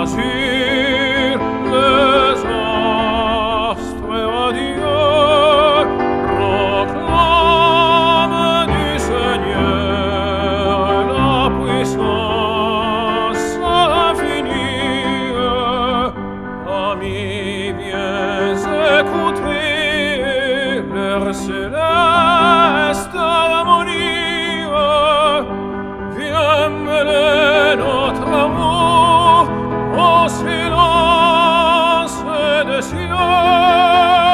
sur les astres radieux proclame du Seigneur la puissance infinie. Amis, viens écouter leur céleste harmonie. Viens mêler notre amour au silence des cieux.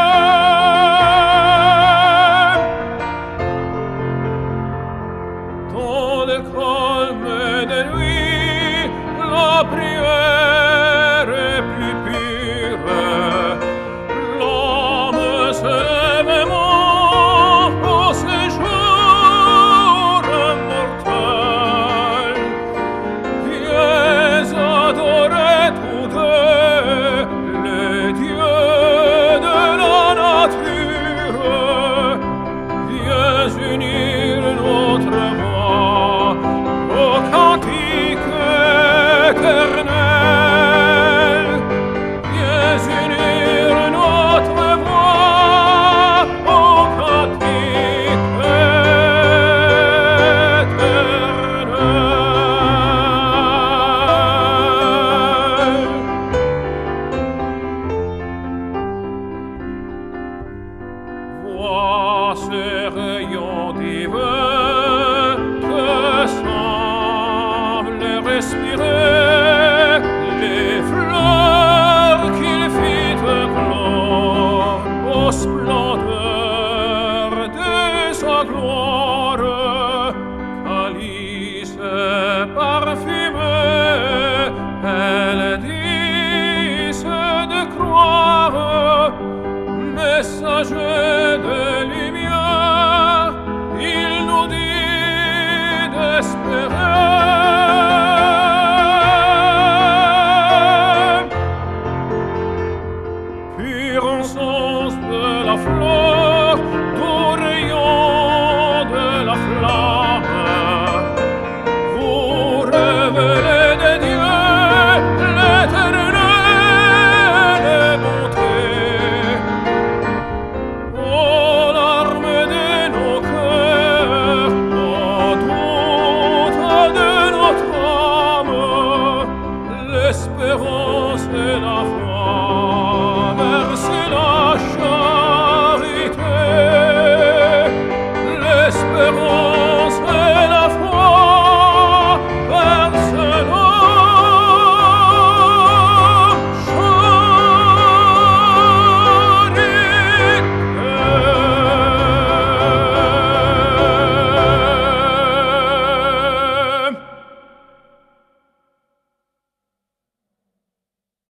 Dans le calme des nuits, la prière est plus pure. L'homme se lève aimant au séjour immortel. Viens adorer tous deux les dieux de la nature. Viens unir notre voix au cantique éternel. Viens unir notre voix au cantique éternel. Vois ces rayons divins que semblent respirer les fleurs qu'il fit éclore aux splendeurs de sa gloire. Calice parfumé, elle de croire, messager de lumière, il nous dit d'espérer.